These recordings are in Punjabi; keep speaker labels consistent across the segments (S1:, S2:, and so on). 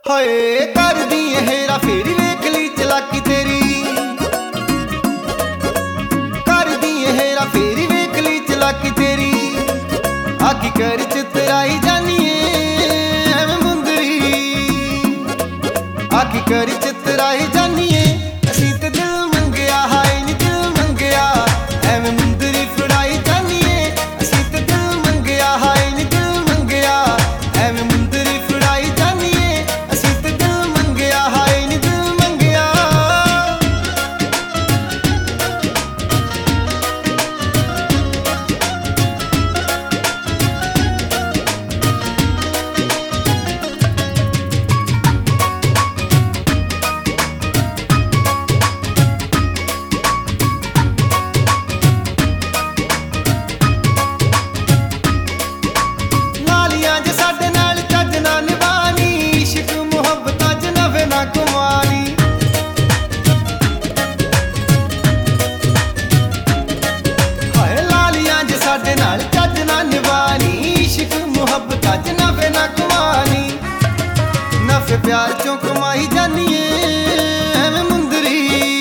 S1: ਹਾਏ ਕਰਦੀ ਹੇਰਾ ਫੇਰੀ ਵੇਖ ਲਈ ਚਲਾਕੀ ਤੇਰੀ, ਕਰਦੀ ਹੇਰਾ ਫੇਰੀ ਵੇਖ ਲਈ ਚਲਾਕੀ ਤੇਰੀ। ਆਕੀ ਕਰ ਚਿਤਰਾਈ ਜਾਨੀਏ ਐਵੇਂ ਮੁੰਦਰੀ, ਆਕੀ ਕਰ ਚਿਤਰਾਈ ਜਾਨੀਏ ਅਸੀਂ ਤੇ ਦਿਲ ਮੰਗਿਆ ਹਾਏ ਨੀ ਦਿਲ ਮੰਗਿਆ ਐਵੇਂ ਮੁੰਦਰੀ ਫੜਾਈ ਜਾਨੀਏ। ਅਸੀਂ ਤੇ ਦਿਲ ਮੰਗਿਆ ਹਾਏ ਨੀ ਦਿਲ ਮੰਗਿਆ ਐਵੇਂ ਮੁੰਦਰੀ ਫੜਾਈ ਜਾਨੀਏ। ਅਸੀਂ ਤੇ ਦਿਲ ਮੰਗਿਆ ਹਾਏ ਨੀ ਦਿਲ ਮੰਗਿਆ। ਸਾਡੇ ਨਾਲ ਚੱਜ ਨਾ ਨਿਭਾਣੀ, ਇਸ਼ਕ ਮੁਹੱਬਤ ਚ ਨਫੇ ਨਾ ਕਮਾਣੀ। ਨਫੇ ਪਿਆਰ ਚੋਂ ਕਮਾਈ ਜਾਨੀਏ ਐਵੇਂ ਮੁੰਦਰੀ,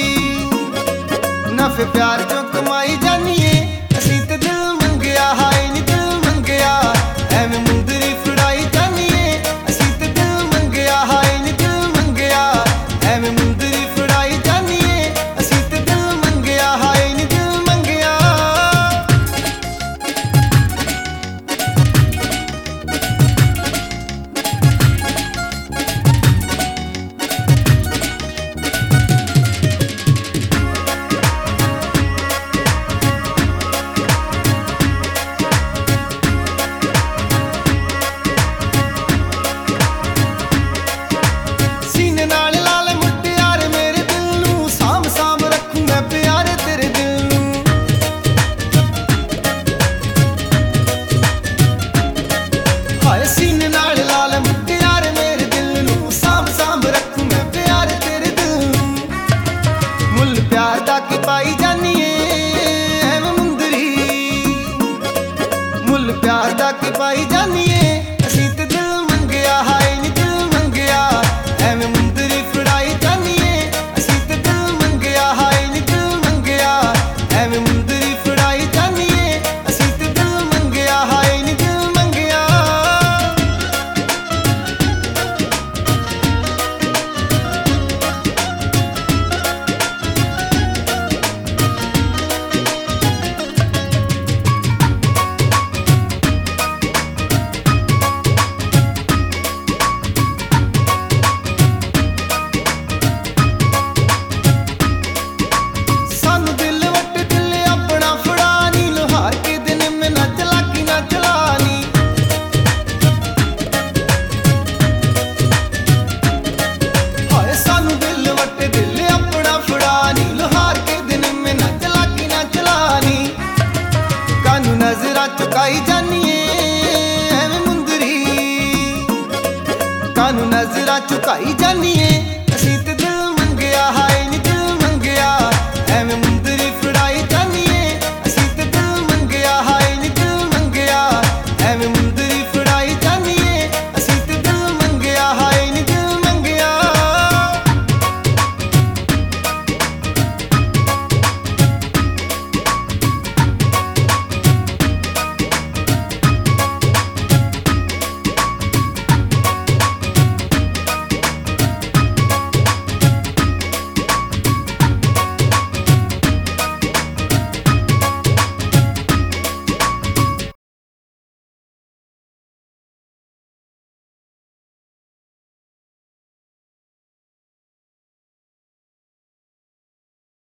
S1: ਨਫੇ ਪਿਆਰ ਚੋਂ ਕਮਾਈ ਜਾਨੀਏ। ਅਸੀਂ ਤੇ ਦਿਲ ਮੰਗਿਆ ਹਾਏ ਨੀ ਦਿਲ ਮੰਗਿਆ ਐਵੇਂ ਮੁੰਦਰੀ ਫੜਾਈ ਜਾਨੀਏ। ਅਸੀਂ ਤੇ ਦਿਲ ਮੰਗਿਆ ਹਾਏ ਨੀ ਦਿਲ ਮੰਗਿਆ ਐਵੇਂ ਮੁੰਦਰੀ ਫੜਾਈ ਜਾਨੀਏ। ਅਸੀਂ ਤੇ ਦਿਲ ਮੰਗਿਆ ਹਾਏ ਨੀ ਦਿਲ ਮੰਗਿਆ। ਸੀਨੇ ਨਾਲ ਲਾਲ ਮੁਟਿਆਰ ਮੇਰੇ ਦਿਲ ਨੂੰ ਸਾਂਭ ਸਾਂਭ ਰੱਖੂ ਮੈਂ ਪਿਆਰ ਤੇਰੇ ਦਿਲ ਨੂੰ। ਮੁੱਲ ਪਿਆਰ ਦਾ ਕੀ ਪਾਈ ਜਾਨੀਏ ਐਵੇਂ ਮੁੰਦਰੀ, ਮੁੱਲ ਪਿਆਰ ਦਾ ਕੀ ਪਾਈ